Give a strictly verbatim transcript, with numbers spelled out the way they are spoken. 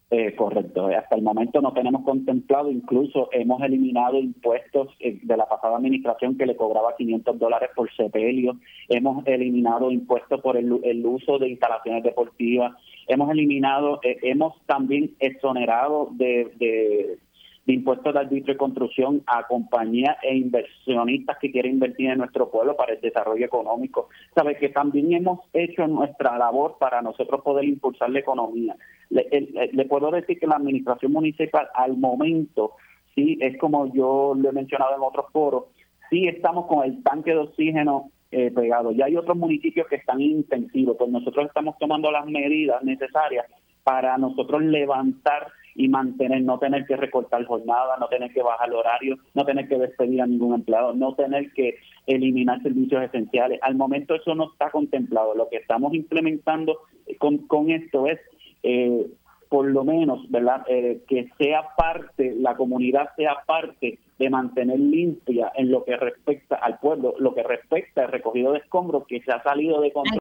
Eh, correcto. Hasta el momento no tenemos contemplado, incluso hemos eliminado impuestos eh, de la pasada administración que le cobraba quinientos dólares por sepelio, hemos eliminado impuestos por el, el uso de instalaciones deportivas, hemos eliminado, eh, hemos también exonerado de, de, de impuestos de arbitrio y construcción a compañías e inversionistas que quieren invertir en nuestro pueblo para el desarrollo económico. Sabe que también hemos hecho nuestra labor para nosotros poder impulsar la economía. Le, le, le puedo decir que la administración municipal al momento, sí, es como yo lo he mencionado en otros foros, sí estamos con el tanque de oxígeno eh, pegado. Ya hay otros municipios que están intensivos, pues nosotros estamos tomando las medidas necesarias para nosotros levantar y mantener, no tener que recortar jornada, no tener que bajar el horario, no tener que despedir a ningún empleado, no tener que eliminar servicios esenciales. Al momento eso no está contemplado. Lo que estamos implementando con, con esto es, eh, por lo menos, ¿verdad?, eh, que sea parte, la comunidad sea parte de mantener limpia en lo que respecta al pueblo, lo que respecta al recogido de escombros que se ha salido de control.